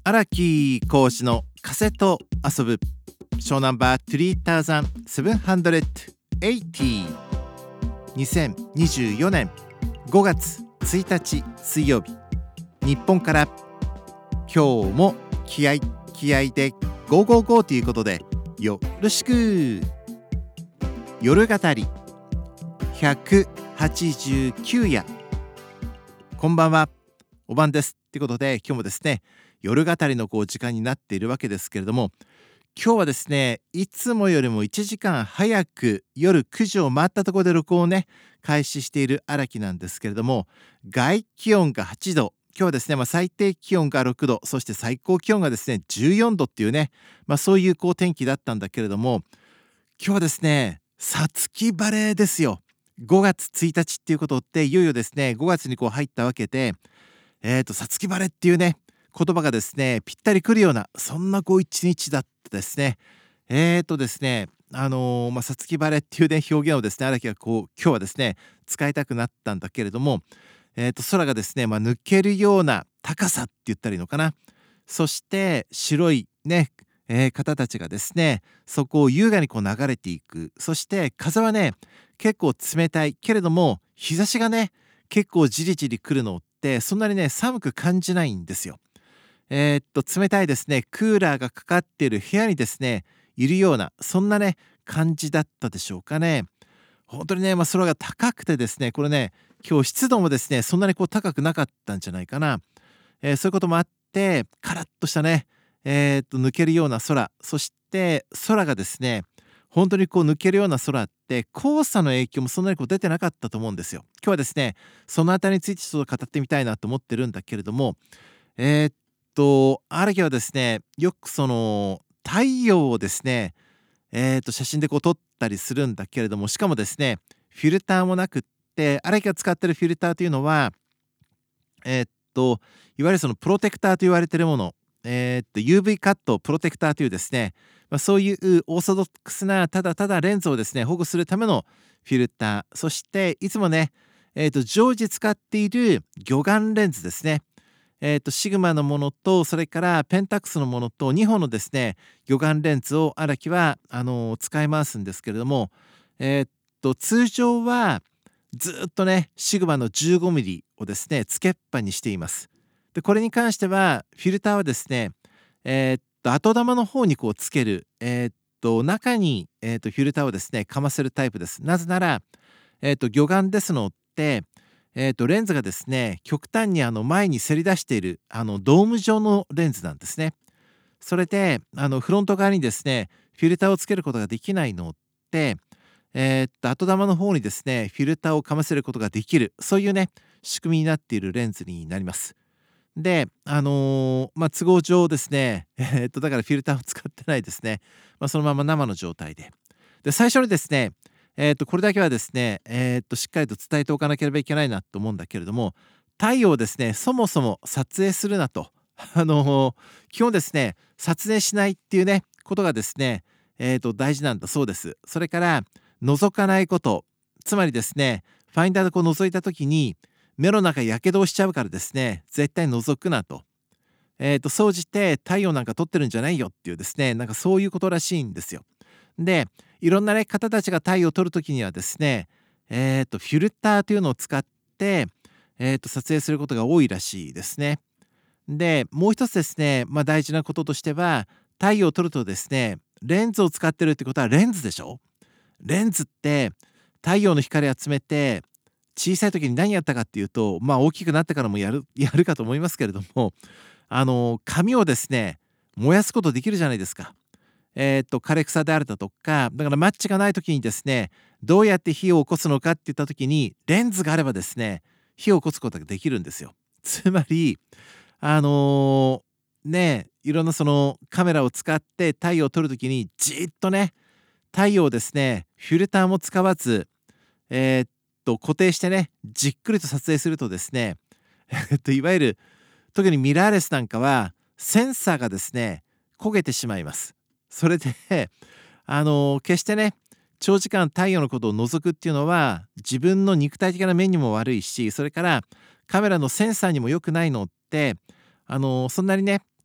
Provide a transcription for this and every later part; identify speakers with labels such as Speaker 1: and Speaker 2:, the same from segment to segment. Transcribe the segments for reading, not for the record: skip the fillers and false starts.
Speaker 1: 荒木講師の風と遊ぶショーナンバー3780 2024年5月1日水曜日、日本から今日も気合でゴーゴーゴーということでよろしく。夜語り189夜、こんばんは、お晩ですということで、今日もですね夜語りの時間になっているわけですけれども、今日はですねいつもよりも1時間早く夜9時を回ったところで録音をね開始している荒木なんですけれども、外気温が8度、今日はですね、最低気温が6度、そして最高気温がですね14度っていうね、そういう天気だったんだけれども、今日はですね五月晴れですよ。5月1日っていうことっていよいよですね5月に入ったわけで、五月晴れっていうね言葉がですねぴったりくるような、そんな一日だったですね。ですね五月晴れっていうね表現をですね荒木が今日はですね使いたくなったんだけれども、空がですね、抜けるような高さって言ったらいいのかな。そして白いね、方たちがですねそこを優雅に流れていく。そして風はね結構冷たいけれども、日差しがね結構じりじり来るのってそんなにね寒く感じないんですよ。冷たいですねクーラーがかかっている部屋にですねいるような、そんなね感じだったでしょうかね。本当にね、空が高くてですね、これね今日湿度もですねそんなに高くなかったんじゃないかな。そういうこともあってカラッとしたね、抜けるような空、そして空がですね本当に抜けるような空って黄砂の影響もそんなに出てなかったと思うんですよ。今日はですねそのあたりについてちょっと語ってみたいなと思ってるんだけれども、荒木はですねよくその太陽をですね写真で撮ったりするんだけれども、しかもですねフィルターもなくって、荒木が使ってるフィルターというのはいわゆるそのプロテクターと言われているもの、UV カットプロテクターというですね、そういうオーソドックスなただただレンズをですね保護するためのフィルター、そしていつもね、常時使っている魚眼レンズですね。シグマのものと、それからペンタックスのものと2本のですね魚眼レンズを荒木は使い回すんですけれども、通常はずっとねシグマの 15mm をですねつけっぱにしています。でこれに関してはフィルターはですね後玉の方につける、中に、フィルターをですねかませるタイプです。なぜなら、魚眼ですので、レンズがですね極端に前にせり出しているドーム状のレンズなんですね。それでフロント側にですねフィルターをつけることができないので、後玉の方にですねフィルターをかませることができる、そういうね仕組みになっているレンズになります。で都合上ですねだからフィルターを使ってないですね、そのまま生の状態で最初にですねこれだけはですねしっかりと伝えておかなければいけないなと思うんだけれども、太陽をですねそもそも撮影するなと基本ですね撮影しないっていうねことがですね大事なんだそうです。それから覗かないこと、つまりですねファインダーで覗いた時に目の中やけどをしちゃうからですね絶対覗くなと。総じて太陽なんか撮ってるんじゃないよっていうですね、なんかそういうことらしいんですよ。でいろんなね方たちが太陽を撮るときにはですねフィルターというのを使って撮影することが多いらしいですね。でもう一つですね、大事なこととしては、太陽を撮るとですねレンズを使ってるってことはレンズでしょ。レンズって太陽の光集めて小さい時に何やったかっていうと、大きくなってからもやるかと思いますけれども、紙をですね燃やすことできるじゃないですか。枯れ草であるだとか、だからマッチがない時にですねどうやって火を起こすのかっていった時にレンズがあればですね火を起こすことができるんですよ。つまりいろんなそのカメラを使って太陽を撮る時にじっとね太陽をですねフィルターも使わず固定してねじっくりと撮影するとですねいわゆる特にミラーレスなんかはセンサーがですね焦げてしまいます。それで決してね長時間太陽のことを覗くっていうのは自分の肉体的な面にも悪いし、それからカメラのセンサーにも良くないのってそんなにね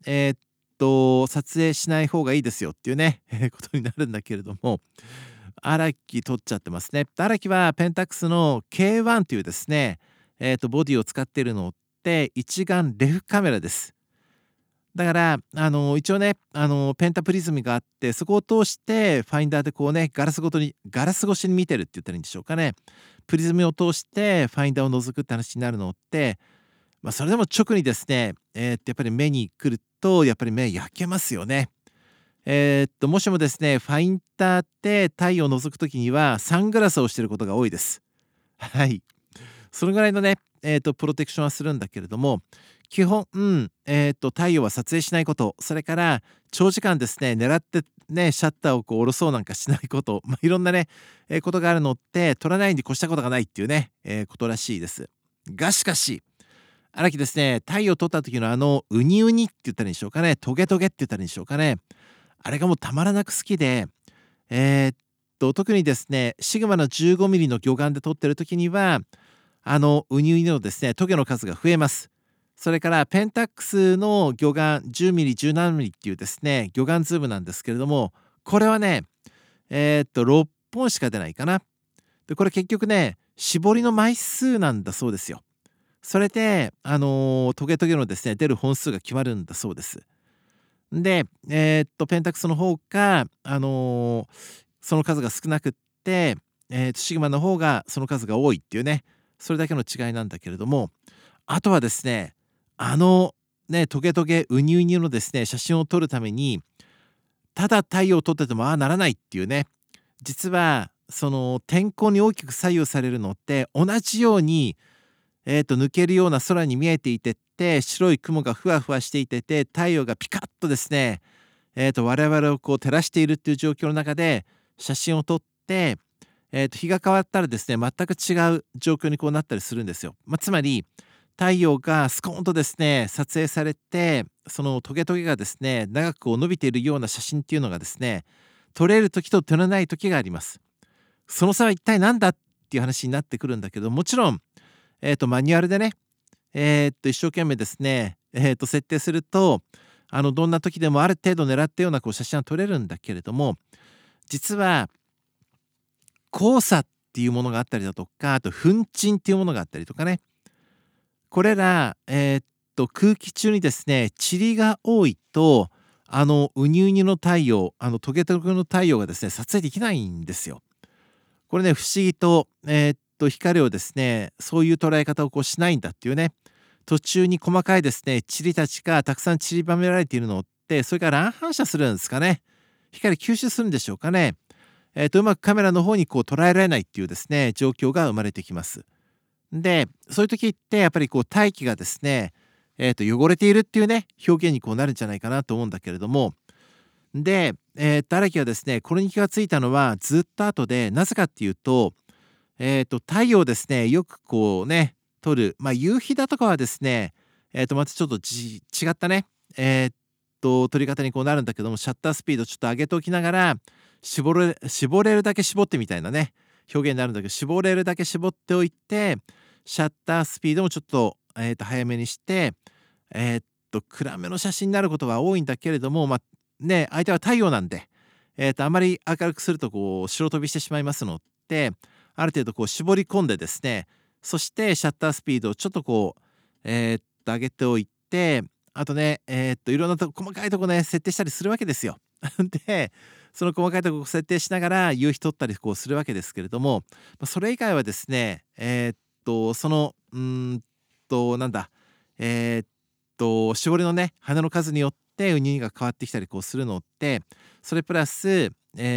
Speaker 1: 撮影しない方がいいですよっていうね、ことになるんだけれども、荒木撮っちゃってますね。荒木はペンタックスの K1 というですね、ボディを使っているのって一眼レフカメラです。だから、一応ね、ペンタプリズムがあって、そこを通してファインダーでこうね、ガラス越しに見てるって言ったらいいんでしょうかね。プリズムを通してファインダーを覗くって話になるのって、それでも直にですね、やっぱり目に来ると、やっぱり目焼けますよね。もしもですね、ファインダーって太陽を覗くときにはサングラスをしていることが多いです。はい。そのぐらいのね、プロテクションはするんだけれども、基本、太陽は撮影しないこと、それから長時間ですね、狙ってね、シャッターをこう下ろそうなんかしないこと、いろんなね、ことがあるのって、撮らないに越したことがないっていうね、ことらしいです。がしかし、荒木ですね、太陽を撮った時のウニウニって言ったらいいんでしょうかね、トゲトゲって言ったらいいんでしょうかね。あれがもうたまらなく好きで、特にですね、シグマの15ミリの魚眼で撮ってる時には、ウニウニのですね、トゲの数が増えます。それからペンタックスの魚眼10ミリ、17ミリっていうですね、魚眼ズームなんですけれども、これはね、6本しか出ないかな。で、これ結局ね、絞りの枚数なんだそうですよ。それで、トゲトゲのですね、出る本数が決まるんだそうです。で、ペンタックスの方が、その数が少なくって、シグマの方がその数が多いっていうね、それだけの違いなんだけれども、あとはですね、あのね、トゲトゲウニウニのですね、写真を撮るために、ただ太陽を撮っててもああならないっていうね、実はその天候に大きく左右されるのって同じように、抜けるような空に見えていてって、白い雲がふわふわしていてて、太陽がピカッとですね、我々をこう照らしているっていう状況の中で写真を撮って、日が変わったらですね、全く違う状況にこうなったりするんですよ。つまり、太陽がスコーンとですね、撮影されて、そのトゲトゲがですね、長くこう伸びているような写真っていうのがですね、撮れる時と撮れない時があります。その差は一体何だっていう話になってくるんだけど、もちろん、マニュアルでね、一生懸命ですね、設定すると、どんな時でもある程度狙ったようなこう写真は撮れるんだけれども、実は黄砂っていうものがあったりだとか、あと粉塵っていうものがあったりとかね。これら、空気中にですね、塵が多いと、ウニウニの太陽、トゲトゲの太陽がですね、撮影できないんですよ。これね、不思議と、光をですね、そういう捉え方をこうしないんだっていうね、途中に細かいですね、塵たちがたくさん散りばめられているのって、それから乱反射するんですかね。光吸収するんでしょうかね。うまくカメラの方にこう捉えられないっていうですね、状況が生まれてきます。で、そういう時ってやっぱりこう大気がですね、汚れているっていうね、表現にこうなるんじゃないかなと思うんだけれども、で、荒木はですね、これに気がついたのはずっと後で、なぜかっていうと、太陽ですね、よくこうね、撮る、夕日だとかはですね、またちょっと違ったね、撮り方にこうなるんだけども、シャッタースピードちょっと上げておきながら、絞れるだけ絞ってみたいなね、表現になるんだけど、絞れるだけ絞っておいて、シャッタースピードもちょっと、早めにして、暗めの写真になることが多いんだけれども、ね、相手は太陽なんで、あまり明るくするとこう白飛びしてしまいますので、ある程度こう絞り込んでですね、そしてシャッタースピードをちょっとこう、上げておいて、あとね、いろんな細かいとこね、設定したりするわけですよ。で、その細かいとこ設定しながら夕日撮ったりこうするわけですけれども、それ以外はですね、その、なんだ、えーっ絞りのね、花の数によってウニニが変わってきたりこうするのって、それプラス、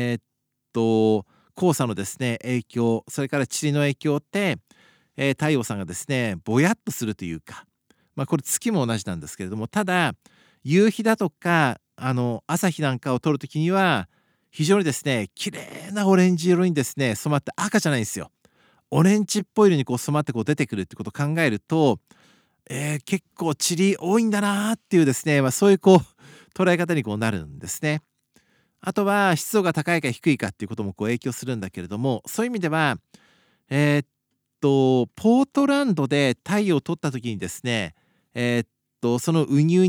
Speaker 1: 黄砂のですね、影響、それから塵の影響って、太陽さんがですね、ぼやっとするというか、これ月も同じなんですけれども、ただ、夕日だとか、朝日なんかを撮るときには、非常にですね、綺麗なオレンジ色にですね、染まって赤じゃないんですよ。オレンジっぽい色にこう染まってこう出てくるってことを考えると、結構塵多いんだなっていうですね、そういうこう捉え方にこうなるんですね。あとは湿度が高いか低いかっていうこともこう影響するんだけれども、そういう意味では、えーっポートランドで太陽を撮った時にですね、そのウニウニ、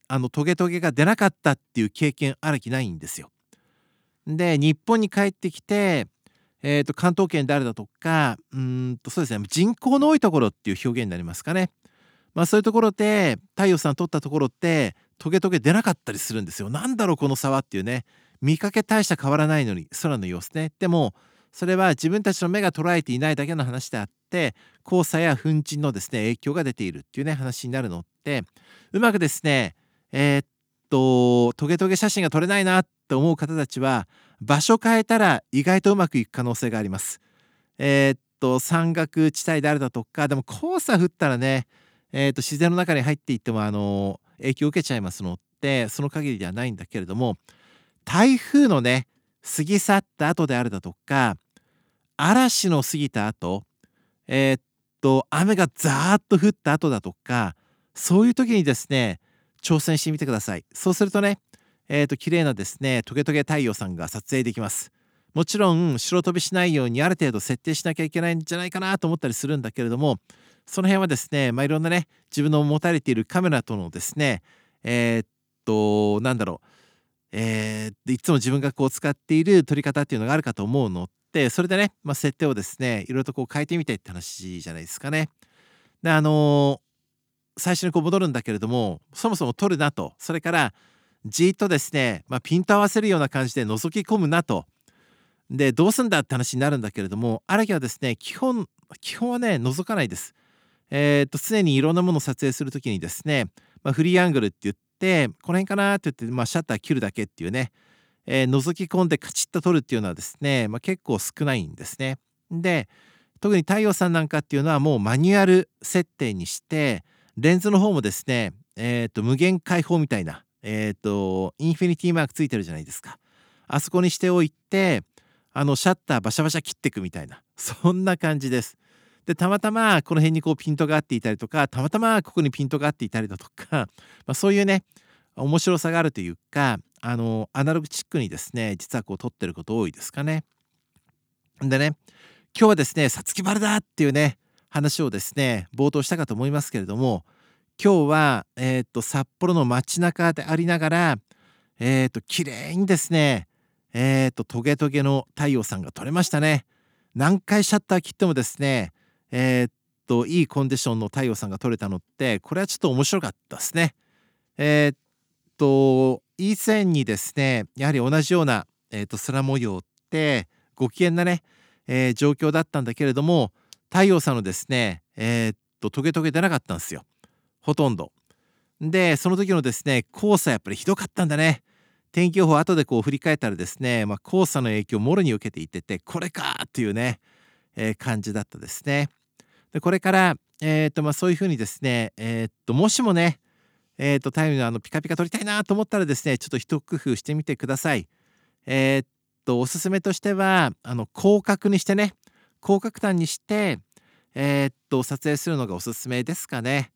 Speaker 1: トゲトゲが出なかったっていう経験ある気ないんですよ。で、日本に帰ってきて、関東圏であるだとか、そうですね、人口の多いところっていう表現になりますかね。そういうところで、太陽さん撮ったところって、トゲトゲ出なかったりするんですよ。なんだろうこの差はっていうね。見かけ大した変わらないのに、空の様子ね。でも、それは自分たちの目が捉えていないだけの話であって、黄砂や粉塵のですね、影響が出ているっていうね、話になるのって、うまくですね、トゲトゲ写真が撮れないなって思う方たちは、場所変えたら意外とうまくいく可能性があります。山岳地帯であるだとか、でも黄砂降ったらね、自然の中に入っていっても影響を受けちゃいますので、その限りではないんだけれども、台風のね、過ぎ去った後であるだとか、嵐の過ぎた後、雨がザーッと降った後だとか、そういう時にですね、挑戦してみてください。そうするとね、綺麗なですね、トゲトゲ太陽さんが撮影できます。もちろん白飛びしないようにある程度設定しなきゃいけないんじゃないかなと思ったりするんだけれども、その辺はですね、いろんなね、自分の持たれているカメラとのですね、なんだろう、いつも自分がこう使っている撮り方っていうのがあるかと思うので、それでね、設定をですね、いろいろとこう変えてみてって話じゃないですかね。で、最初にこう戻るんだけれども、そもそも撮るなと、それからじーっとですね、ピント合わせるような感じで覗き込むなと。で、どうすんだって話になるんだけれども、ある日はですね、基本はね、覗かないです。常にいろんなものを撮影するときにですね、フリーアングルって言って、この辺かなって言って、シャッター切るだけっていうね、覗き込んでカチッと撮るっていうのはですね、結構少ないんですね。で、特に太陽さんなんかっていうのはもうマニュアル設定にして、レンズの方もですね、無限開放みたいな、インフィニティマークついてるじゃないですか。あそこにしておいて、シャッターバシャバシャ切っていくみたいな、そんな感じです。で、たまたまこの辺にこうピントが合っていたりとか、たまたまここにピントが合っていたりだとか、そういうね、面白さがあるというか、アナログチックにですね、実はこう撮ってること多いですかね。でね、今日はですね、五月晴れだっていうね、話をですね、冒頭したかと思いますけれども、今日は、札幌の街中でありながら、綺麗にですね、トゲトゲの太陽さんが撮れましたね。何回シャッター切ってもですね、いいコンディションの太陽さんが撮れたのって、これはちょっと面白かったですね。以前にですね、やはり同じような、空模様ってご機嫌なね、状況だったんだけれども、太陽さんのですね、トゲトゲ出なかったんですよ。ほとんど。で、その時のですね、黄砂やっぱりひどかったんだね。天気予報後でこう振り返ったらですね、黄砂の影響をもろに受けていてて、これかっていうね、感じだったですね。で、これから、そういう風にですね、もしもね、太陽のピカピカ撮りたいなと思ったらですね、ちょっと一工夫してみてください。おすすめとしては、広角にしてね、広角端にして、撮影するのがおすすめですかね。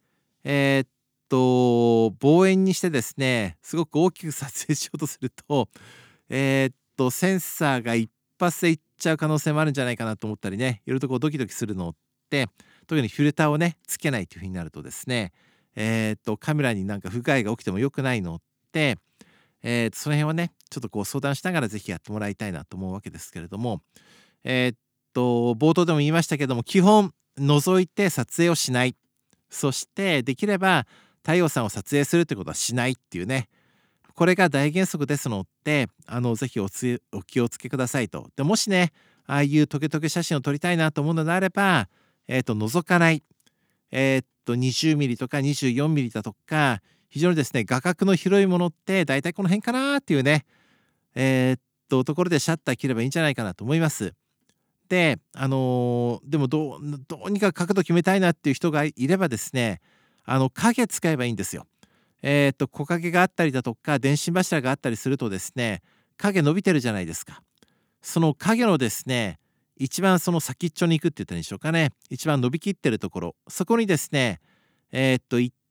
Speaker 1: 望遠にしてですね、すごく大きく撮影しようとすると、センサーが一発でいっちゃう可能性もあるんじゃないかなと思ったりね、いろいろとこうドキドキするのって、特にフィルターをね、つけないという風になるとですね、カメラになんか不具合が起きても良くないので、その辺はね、ちょっとこう相談しながらぜひやってもらいたいなと思うわけですけれども、冒頭でも言いましたけども、基本覗いて撮影をしない。そしてできれば太陽さんを撮影するってことはしないっていうね、これが大原則ですので、ぜひお気をつけくださいと。で、もしね、ああいうトゲトゲ写真を撮りたいなと思うのであれば、覗かない。20ミリとか24ミリだとか、非常にですね、画角の広いものってだいたいこの辺かなっていうね、ところでシャッター切ればいいんじゃないかなと思います。で、でもどうにか角度決めたいなっていう人がいればですね、影使えばいいんですよ。木陰があったりだとか、電信柱があったりするとですね、影伸びてるじゃないですか。その影のですね、一番その先っちょに行くって言ったらいいんでしょうかね。一番伸びきってるところ、そこにですね、行って、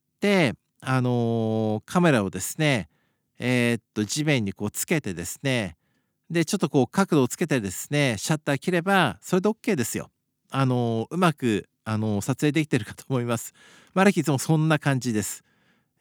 Speaker 1: カメラをですね、地面にこうつけてですね、で、ちょっとこう角度をつけてですね、シャッター切れば、それでオッケーですよ。うまく、撮影できてるかと思います。マルキいつもそんな感じです。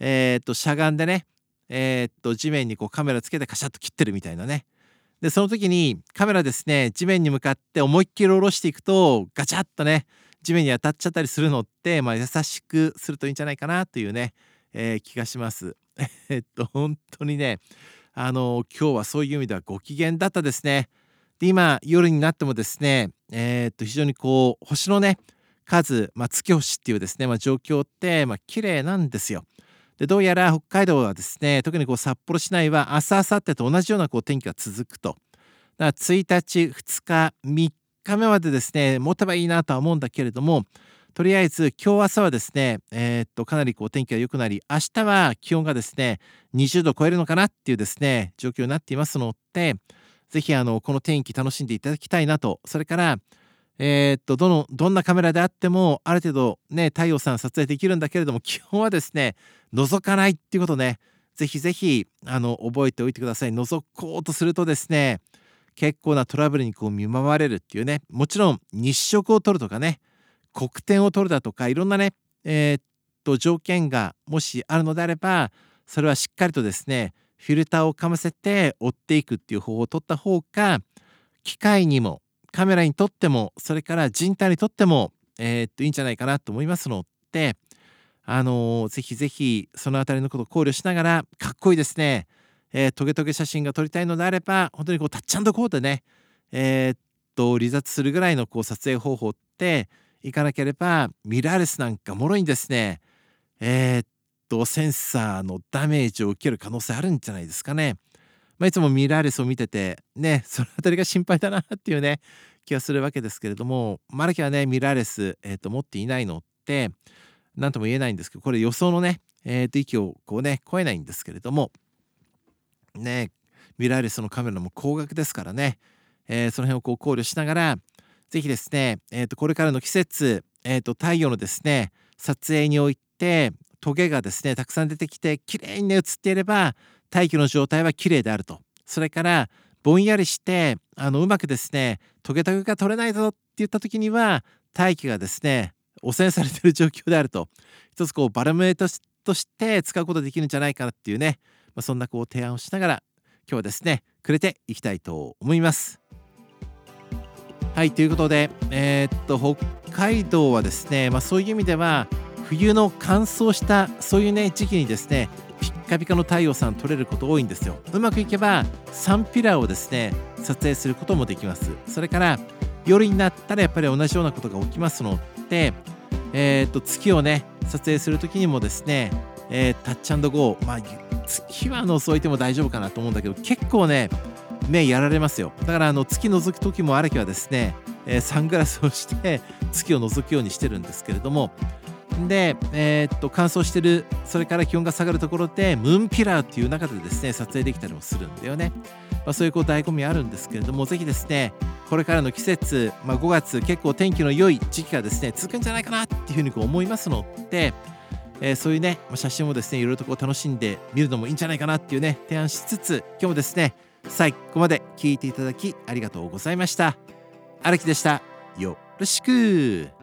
Speaker 1: しゃがんでね、地面にこうカメラつけてカシャッと切ってるみたいなね。でその時にカメラですね、地面に向かって思いっきり下ろしていくとガチャッとね地面に当たっちゃったりするのって、優しくするといいんじゃないかなというね、気がします。本当にね、今日はそういう意味ではご機嫌だったですね。で今夜になってもですね、非常にこう星のね数、月星っていうですね、状況って、綺麗なんですよ。でどうやら北海道はですね、特にこう札幌市内は明日明後日と同じようなこう天気が続くと。だから1日2日3日目までですね持てばいいなとは思うんだけれども、とりあえず今日朝はですね、かなりこう天気が良くなり、明日は気温がですね20度超えるのかなっていうですね状況になっていますので、ぜひこの天気楽しんでいただきたいなと。それからどんなカメラであってもある程度ね太陽さん撮影できるんだけれども、基本はですね覗かないっていうことね、ぜひぜひ覚えておいてください。覗こうとするとですね結構なトラブルにこう見舞われるっていうね。もちろん日食を取るとかね、黒点を取るだとか、いろんなね条件がもしあるのであれば、それはしっかりとですねフィルターをかませて追っていくっていう方法を取った方が、機械にもカメラにとっても、それから人体にとっても、いいんじゃないかなと思いますので、ぜひぜひそのあたりのことを考慮しながら、かっこいいですね、トゲトゲ写真が撮りたいのであれば、本当にこうタッチ&ゴーでね、離脱するぐらいのこう撮影方法っていかなければ、ミラーレスなんかもろにですね、センサーのダメージを受ける可能性あるんじゃないですかね。いつもミラーレスを見ててね、そのあたりが心配だなっていうね気がするわけですけれども、マルキはねミラーレス、持っていないので何とも言えないんですけど、これ予想のね、域をこうね超えないんですけれどもね、ミラーレスのカメラも高額ですからね、その辺をこう考慮しながら、ぜひですね、これからの季節、太陽のですね撮影においてトゲがですねたくさん出てきて綺麗にね映っていれば、大気の状態は綺麗であると。それからぼんやりしてうまくですねトゲトゲが取れないぞって言った時には、大気がですね汚染されている状況であると、一つこうバロメーターとして使うことができるんじゃないかなっていうね、そんなこう提案をしながら今日はですねくれていきたいと思います。はい、ということで、北海道はですね、そういう意味では冬の乾燥したそういうね時期にですねピッカピカの太陽さん撮れること多いんですよ。うまくいけばサンピラーをですね撮影することもできます。それから夜になったらやっぱり同じようなことが起きますので、月をね撮影する時にもですね、タッチ&ゴー、月は覗いても大丈夫かなと思うんだけど、結構ね目やられますよ。だから月覗く時もある日はですね、サングラスをして月を覗くようにしてるんですけれども、で、乾燥してる、それから気温が下がるところでムーンピラーっていう中でですね撮影できたりもするんだよね。そういうこう醍醐味あるんですけれども、ぜひですねこれからの季節、5月結構天気の良い時期がですね続くんじゃないかなっていうふうにこう思いますので、そういうね写真をですねいろいろとこう楽しんでみるのもいいんじゃないかなっていうね提案しつつ、今日もですね最後まで聞いていただきありがとうございました。荒木でした。よろしく。